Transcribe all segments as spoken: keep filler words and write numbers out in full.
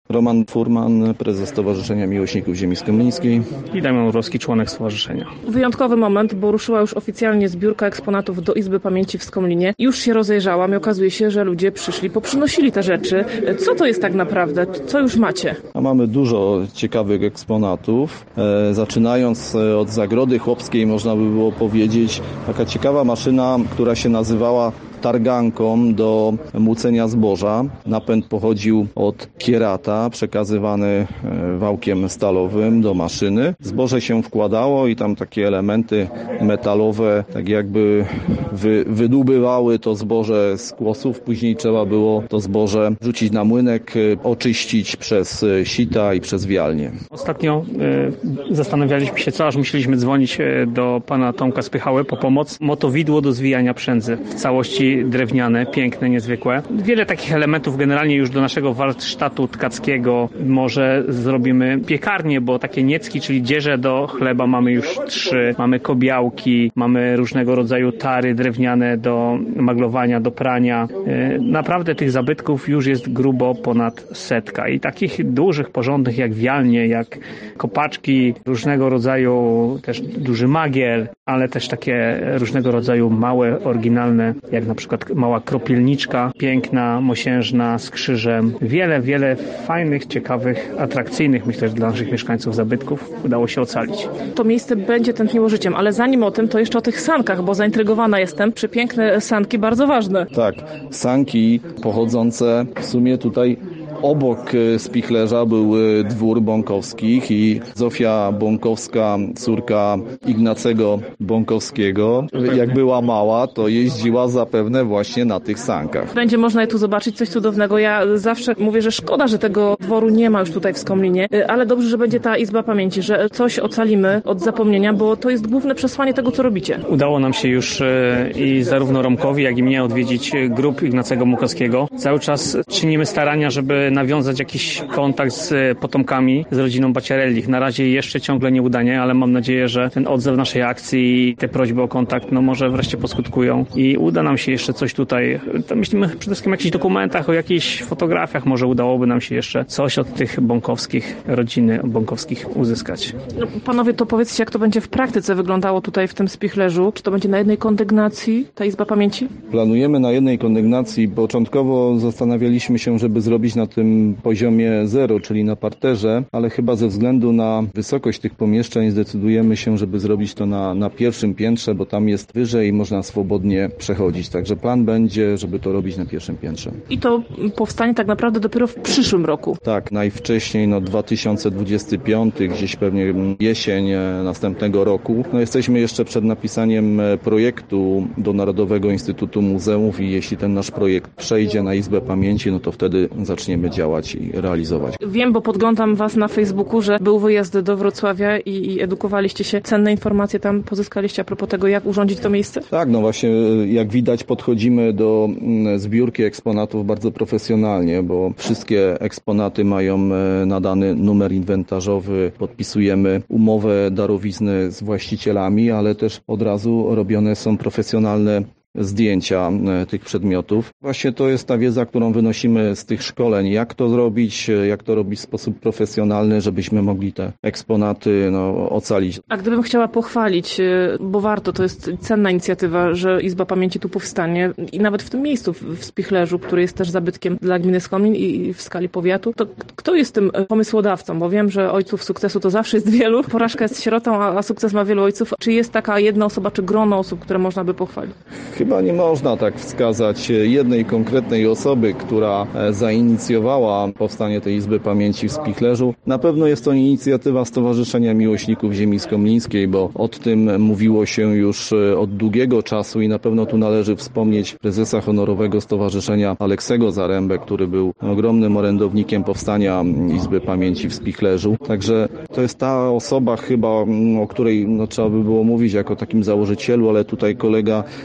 Roman Furman, prezes Stowarzyszenia Miłośników Ziemi Skomlińskiej. I Damian Urowski, członek stowarzyszenia. Wyjątkowy moment, bo ruszyła już oficjalnie zbiórka eksponatów do Izby Pamięci w Skomlinie. Już się rozejrzałam i okazuje się, że ludzie przyszli, poprzynosili te rzeczy. Co to jest tak naprawdę? Co już macie? A mamy dużo ciekawych eksponatów. E, zaczynając od Zagrody Chłopskiej, można by było powiedzieć, taka ciekawa maszyna, która się nazywała targanką do młócenia zboża. Napęd pochodził od kierata, przekazywany wałkiem stalowym do maszyny. Zboże się wkładało i tam takie elementy metalowe tak jakby wy, wydubywały to zboże z kłosów. Później trzeba było to zboże rzucić na młynek, oczyścić przez sita i przez wialnię. Ostatnio y, zastanawialiśmy się, co aż musieliśmy dzwonić do pana Tomka Spychały po pomoc. Motowidło do zwijania przędzy w całości drewniane, piękne, niezwykłe. Wiele takich elementów generalnie już do naszego warsztatu tkackiego. Może zrobimy piekarnię, bo takie niecki, czyli dzieże do chleba mamy już trzy. Mamy kobiałki, mamy różnego rodzaju tary drewniane do maglowania, do prania. Naprawdę tych zabytków już jest grubo ponad setka. I takich dużych, porządnych jak wialnie, jak kopaczki, różnego rodzaju też duży magiel, ale też takie różnego rodzaju małe, oryginalne, jak na przykład mała kropielniczka, piękna, mosiężna, z krzyżem. Wiele, wiele fajnych, ciekawych, atrakcyjnych, myślę, że dla naszych mieszkańców zabytków udało się ocalić. To miejsce będzie tętniło życiem, ale zanim o tym, to jeszcze o tych sankach, bo zaintrygowana jestem. Przepiękne sanki, bardzo ważne. Tak, sanki pochodzące w sumie tutaj obok spichlerza był dwór Bąkowskich i Zofia Bąkowska, córka Ignacego Bąkowskiego, jak była mała, to jeździła zapewne właśnie na tych sankach. Będzie można je tu zobaczyć, coś cudownego. Ja zawsze mówię, że szkoda, że tego dworu nie ma już tutaj w Skomlinie, ale dobrze, że będzie ta Izba Pamięci, że coś ocalimy od zapomnienia, bo to jest główne przesłanie tego, co robicie. Udało nam się już i zarówno Romkowi, jak i mnie odwiedzić grób Ignacego Bąkowskiego. Cały czas czynimy starania, żeby nawiązać jakiś kontakt z potomkami, z rodziną Baciarellich. Na razie jeszcze ciągle nieudanie, ale mam nadzieję, że ten odzew naszej akcji i te prośby o kontakt, no może wreszcie poskutkują i uda nam się jeszcze coś tutaj, to myślimy przede wszystkim o jakichś dokumentach, o jakichś fotografiach, może udałoby nam się jeszcze coś od tych Bąkowskich, rodziny Bąkowskich uzyskać. No, panowie, to powiedzcie, jak to będzie w praktyce wyglądało tutaj w tym spichlerzu? Czy to będzie na jednej kondygnacji, ta Izba Pamięci? Planujemy na jednej kondygnacji. Początkowo zastanawialiśmy się, żeby zrobić na tym poziomie zero, czyli na parterze, ale chyba ze względu na wysokość tych pomieszczeń zdecydujemy się, żeby zrobić to na, na pierwszym piętrze, bo tam jest wyżej i można swobodnie przechodzić. Także plan będzie, żeby to robić na pierwszym piętrze. I to powstanie tak naprawdę dopiero w przyszłym roku. Tak, najwcześniej no dwa tysiące dwudziesty piąty, gdzieś pewnie jesień następnego roku. No jesteśmy jeszcze przed napisaniem projektu do Narodowego Instytutu Muzeów i jeśli ten nasz projekt przejdzie na Izbę Pamięci, no to wtedy zaczniemy działać i realizować. Wiem, bo podglądam was na Facebooku, że był wyjazd do Wrocławia i, i edukowaliście się. Cenne informacje tam pozyskaliście a propos tego, jak urządzić to miejsce? Tak, no właśnie jak widać podchodzimy do zbiórki eksponatów bardzo profesjonalnie, bo wszystkie eksponaty mają nadany numer inwentarzowy, podpisujemy umowę darowizny z właścicielami, ale też od razu robione są profesjonalne zdjęcia tych przedmiotów. Właśnie to jest ta wiedza, którą wynosimy z tych szkoleń, jak to zrobić, jak to robić w sposób profesjonalny, żebyśmy mogli te eksponaty no, ocalić. A gdybym chciała pochwalić, bo warto, to jest cenna inicjatywa, że Izba Pamięci tu powstanie i nawet w tym miejscu, w Spichlerzu, który jest też zabytkiem dla gminy Skomlin i w skali powiatu, to kto jest tym pomysłodawcą? Bo wiem, że ojców sukcesu to zawsze jest wielu. Porażka jest sierotą, a sukces ma wielu ojców. Czy jest taka jedna osoba, czy grono osób, które można by pochwalić? Chyba nie można tak wskazać jednej konkretnej osoby, która zainicjowała powstanie tej Izby Pamięci w Spichlerzu. Na pewno jest to inicjatywa Stowarzyszenia Miłośników Ziemi Skomlińskiej, bo o tym mówiło się już od długiego czasu i na pewno tu należy wspomnieć prezesa honorowego Stowarzyszenia Aleksego Zarębę, który był ogromnym orędownikiem powstania Izby Pamięci w Spichlerzu. Także to jest ta osoba chyba, o której no, trzeba by było mówić jako takim założycielu, ale tutaj kolega Damian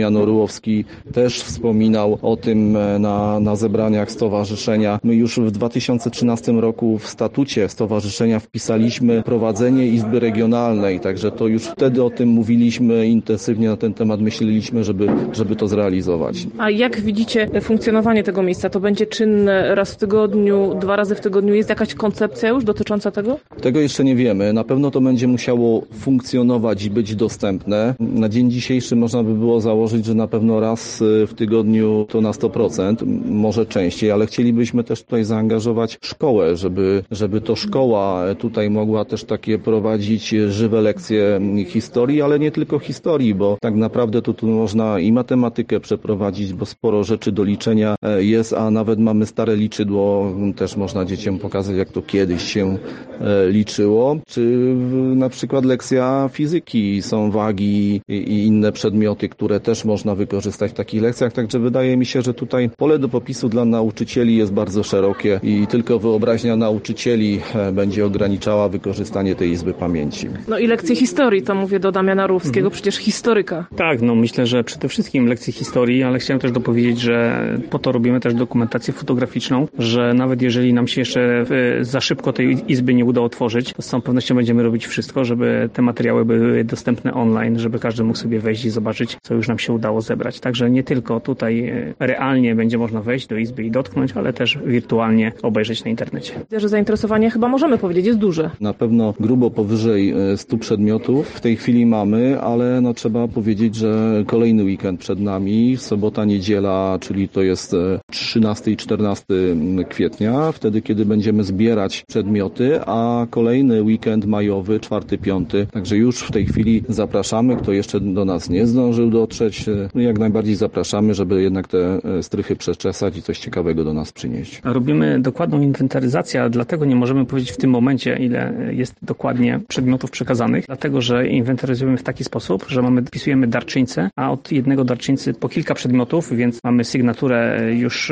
Damian Orłowski też wspominał o tym na, na zebraniach stowarzyszenia. My już w dwa tysiące trzynastym roku w statucie stowarzyszenia wpisaliśmy prowadzenie Izby Regionalnej, także to już wtedy o tym mówiliśmy intensywnie na ten temat, myśleliśmy, żeby, żeby to zrealizować. A jak widzicie funkcjonowanie tego miejsca? To będzie czynne raz w tygodniu, dwa razy w tygodniu? Jest jakaś koncepcja już dotycząca tego? Tego jeszcze nie wiemy. Na pewno to będzie musiało funkcjonować i być dostępne. Na dzień dzisiejszy można by było założyć, że na pewno raz w tygodniu to na sto procent, może częściej, ale chcielibyśmy też tutaj zaangażować szkołę, żeby, żeby to szkoła tutaj mogła też takie prowadzić żywe lekcje historii, ale nie tylko historii, bo tak naprawdę to tu można i matematykę przeprowadzić, bo sporo rzeczy do liczenia jest, a nawet mamy stare liczydło, też można dzieciom pokazać, jak to kiedyś się liczyło, czy na przykład lekcja fizyki, są wagi i inne przedmioty, które też można wykorzystać w takich lekcjach, także wydaje mi się, że tutaj pole do popisu dla nauczycieli jest bardzo szerokie i tylko wyobraźnia nauczycieli będzie ograniczała wykorzystanie tej Izby Pamięci. No i lekcje historii, to mówię do Damiana Orłowskiego, mhm. przecież historyka. Tak, no myślę, że przede wszystkim lekcje historii, ale chciałem też dopowiedzieć, że po to robimy też dokumentację fotograficzną, że nawet jeżeli nam się jeszcze za szybko tej Izby nie uda otworzyć, to z całą pewnością będziemy robić wszystko, żeby te materiały były dostępne online, żeby każdy mógł sobie wejść i zobaczyć, co już nam się udało zebrać. Także nie tylko tutaj realnie będzie można wejść do Izby i dotknąć, ale też wirtualnie obejrzeć na internecie. Widzę, że zainteresowanie chyba możemy powiedzieć jest duże. Na pewno grubo powyżej stu przedmiotów w tej chwili mamy, ale no trzeba powiedzieć, że kolejny weekend przed nami, sobota, niedziela, czyli to jest trzynastego i czternastego kwietnia, wtedy kiedy będziemy zbierać przedmioty, a kolejny weekend majowy, czwarty, piąty. Także już w tej chwili zapraszamy, kto jeszcze do nas nie zdążył dotrzeć, no jak najbardziej zapraszamy, żeby jednak te strychy przeczesać i coś ciekawego do nas przynieść. Robimy dokładną inwentaryzację, dlatego nie możemy powiedzieć w tym momencie, ile jest dokładnie przedmiotów przekazanych, dlatego że inwentaryzujemy w taki sposób, że mamy, wpisujemy darczyńcę, a od jednego darczyńcy po kilka przedmiotów, więc mamy sygnaturę już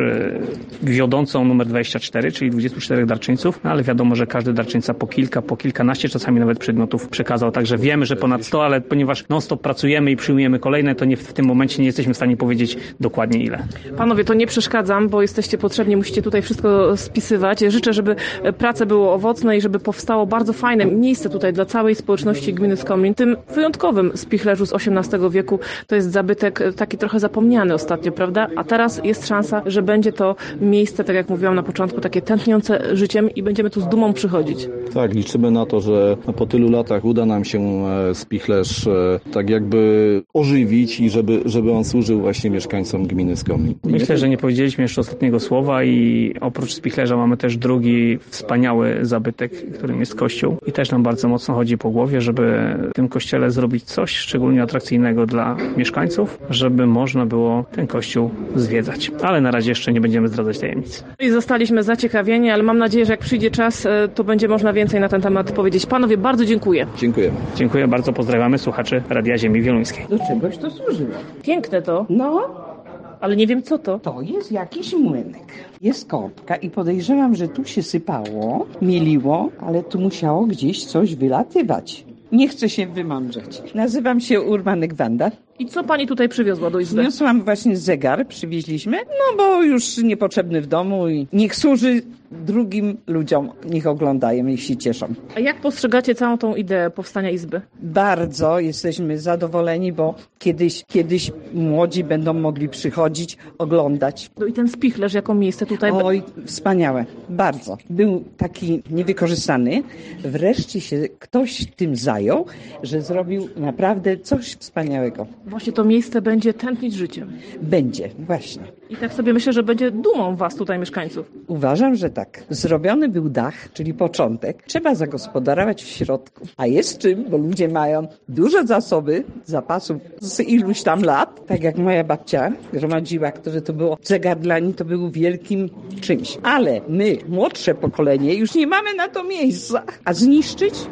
wiodącą numer dwadzieścia cztery, czyli dwudziestu czterech darczyńców, no ale wiadomo, że każdy darczyńca po kilka, po kilkanaście czasami nawet przedmiotów przekazał, także wiemy, że ponad sto, ale ponieważ non-stop pracujemy i przyjmujemy kolejne, to nie, w tym momencie nie jesteśmy w stanie powiedzieć dokładnie ile. Panowie, to nie przeszkadzam, bo jesteście potrzebni, musicie tutaj wszystko spisywać. Życzę, żeby prace były owocne i żeby powstało bardzo fajne miejsce tutaj dla całej społeczności gminy Skomlin. Tym wyjątkowym spichlerzu z osiemnastego wieku to jest zabytek taki trochę zapomniany ostatnio, prawda? A teraz jest szansa, że będzie to miejsce, tak jak mówiłam na początku, takie tętniące życiem i będziemy tu z dumą przychodzić. Tak, liczymy na to, że po tylu latach uda nam się spichlerz tak jakby ożywić i żeby, żeby on służył właśnie mieszkańcom gminy Skomlin. Myślę, że nie powiedzieliśmy jeszcze ostatniego słowa i oprócz spichlerza mamy też drugi wspaniały zabytek, którym jest kościół i też nam bardzo mocno chodzi po głowie, żeby w tym kościele zrobić coś szczególnie atrakcyjnego dla mieszkańców, żeby można było ten kościół zwiedzać. Ale na razie jeszcze nie będziemy zdradzać tajemnic. I zostaliśmy zaciekawieni, ale mam nadzieję, że jak przyjdzie czas, to będzie można więcej na ten temat powiedzieć. Panowie, bardzo dziękuję. Dziękuję. Dziękuję bardzo, pozdrawiamy słuchaczy Radia Ziemi Wieluńskiej. Do czegoś to służyło. Piękne to, No, ale nie wiem co to. to jest jakiś młynek. Jest korbka i podejrzewam, że tu się sypało, mieliło, ale tu musiało gdzieś coś wylatywać. Nie chcę się wymądrzeć. Nazywam się Urbanek Wanda. I co pani tutaj przywiozła do izby? Zniosłam właśnie zegar, przywieźliśmy, no bo już niepotrzebny w domu i niech służy drugim ludziom, niech oglądają i się cieszą. A jak postrzegacie całą tą ideę powstania izby? Bardzo jesteśmy zadowoleni, bo kiedyś, kiedyś młodzi będą mogli przychodzić, oglądać. No i ten spichlerz jako miejsce tutaj... Oj, wspaniałe, bardzo. Był taki niewykorzystany, wreszcie się ktoś tym zajął, że zrobił naprawdę coś wspaniałego. Właśnie to miejsce będzie tętnić życiem. Będzie, właśnie. I tak sobie myślę, że będzie dumą was tutaj mieszkańców. Uważam, że tak. Zrobiony był dach, czyli początek. Trzeba zagospodarować w środku. A jest czym, bo ludzie mają duże zasoby, zapasów z iluś tam lat. Tak jak moja babcia gromadziła, które to było, zegar dla niej to był wielkim czymś. Ale my, młodsze pokolenie, już nie mamy na to miejsca. A zniszczyć?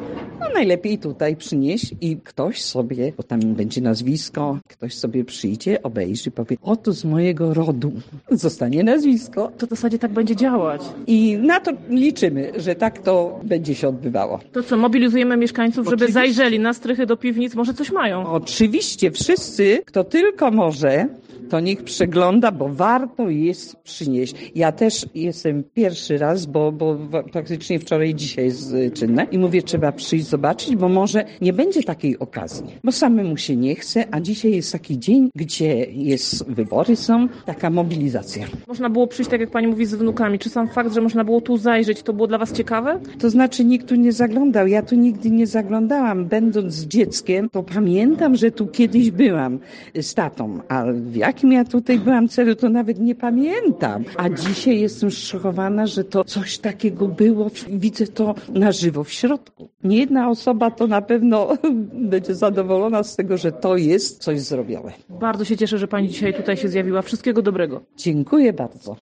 no najlepiej tutaj przynieść i ktoś sobie, bo tam będzie nazwisko, ktoś sobie przyjdzie, obejrzy, powie, oto z mojego rodu zostanie nazwisko. To w zasadzie tak będzie działać. I na to liczymy, że tak to będzie się odbywało. To co, mobilizujemy mieszkańców, żeby Oczywiście. zajrzeli na strychy do piwnic, może coś mają. Oczywiście wszyscy, kto tylko może, to niech przegląda, bo warto jest przynieść. Ja też jestem pierwszy raz, bo, bo praktycznie wczoraj i dzisiaj jest czynne i mówię, trzeba przyjść zobaczyć, bo może nie będzie takiej okazji, bo samemu się nie chce, a dzisiaj jest taki dzień, gdzie jest, wybory są, taka mobilizacja. Można było przyjść, tak jak pani mówi, z wnukami. Czy sam fakt, że można było tu zajrzeć, to było dla was ciekawe? To znaczy nikt tu nie zaglądał, ja tu nigdy nie zaglądałam. Będąc dzieckiem, to pamiętam, że tu kiedyś byłam z tatą, a w jakim ja tutaj byłam celu, to nawet nie pamiętam. A dzisiaj jestem zszokowana, że to coś takiego było. Widzę to na żywo w środku. Nie jedna osoba to na pewno będzie zadowolona z tego, że to jest coś zrobione. Bardzo się cieszę, że pani dzisiaj tutaj się zjawiła. Wszystkiego dobrego. Dziękuję bardzo.